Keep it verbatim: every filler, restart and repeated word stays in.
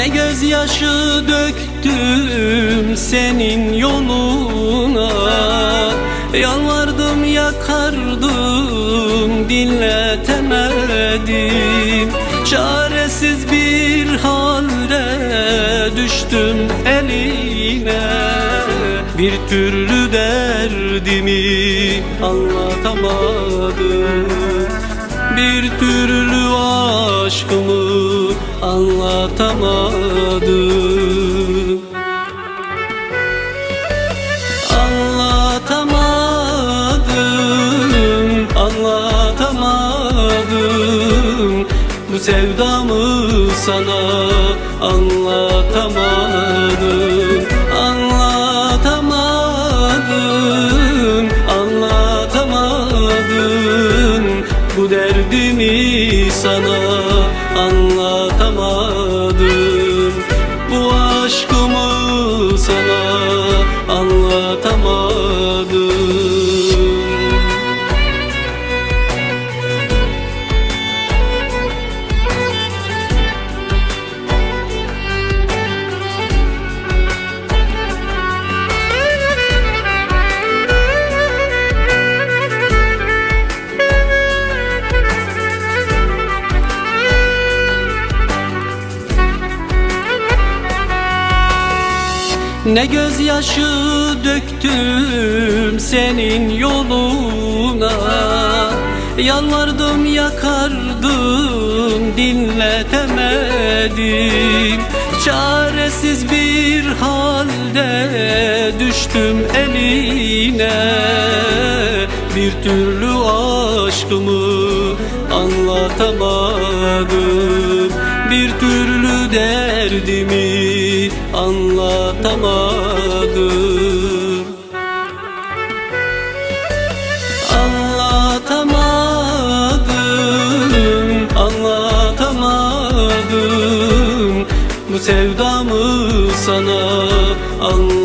Ne gözyaşı döktüm senin yoluna, yalvardım yakardım dinletemedim. Çaresiz bir halde düştüm eline, bir türlü derdimi anlatamadım, bir türlü aşkımı anlatamadım. Anlatamadım, anlatamadım, bu sevdamı sana anlatamadım. Anlatamadım, anlatamadım, bu derdimi sana anlatamadım. Bu aşkımı sana anlatamadım. Ne gözyaşı döktüm senin yoluna, yalvardım yakardım dinletemedim. Çaresiz bir halde düştüm eline, bir türlü aşkımı anlatamadım, bir türlü derdimi anlatamadım. Anlatamadım, anlatamadım, bu sevdamı sana anlatamadım.